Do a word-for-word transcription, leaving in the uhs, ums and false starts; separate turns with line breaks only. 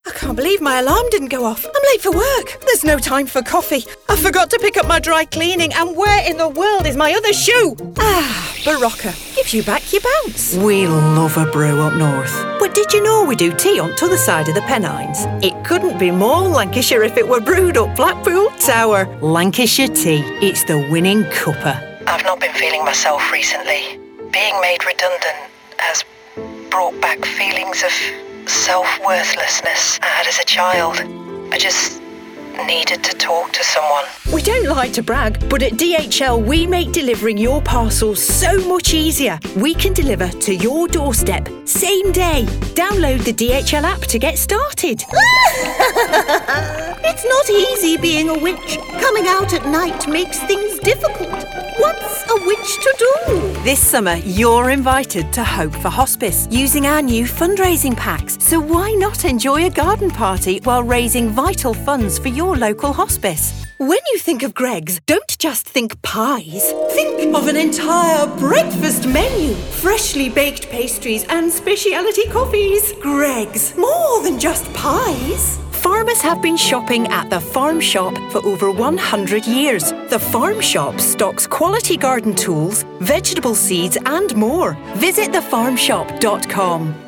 I can't believe my alarm didn't go off. I'm late for work. There's no time for coffee. I forgot to pick up my dry cleaning, and where in the world is my other shoe? Ah, Barocca gives you back your bounce.
We love a brew up north. But did you know we do tea on t'other side of the Pennines? It couldn't be more Lancashire if it were brewed up Blackpool Tower. Lancashire tea. It's the winning cuppa.
I've not been feeling myself recently. Being made redundant has brought back feelings of self-worthlessness I had as a child. I just needed to talk to someone.
We don't like to brag, but at D H L we make delivering your parcels so much easier. We can deliver to your doorstep, same day. Download the D H L app to get started.
It's not easy being a witch. Coming out at night makes things difficult. What's a witch to do?
This summer, you're invited to Hope for Hospice using our new fundraising packs. So why not enjoy a garden party while raising vital funds for your local hospice? When you think of Greggs, don't just think pies. Think of an entire breakfast menu. Freshly baked pastries and specialty coffees. Greggs, more than just pies. Farmers have been shopping at the Farm Shop for over one hundred years. The Farm Shop stocks quality garden tools, vegetable seeds and more. Visit the farm shop dot com.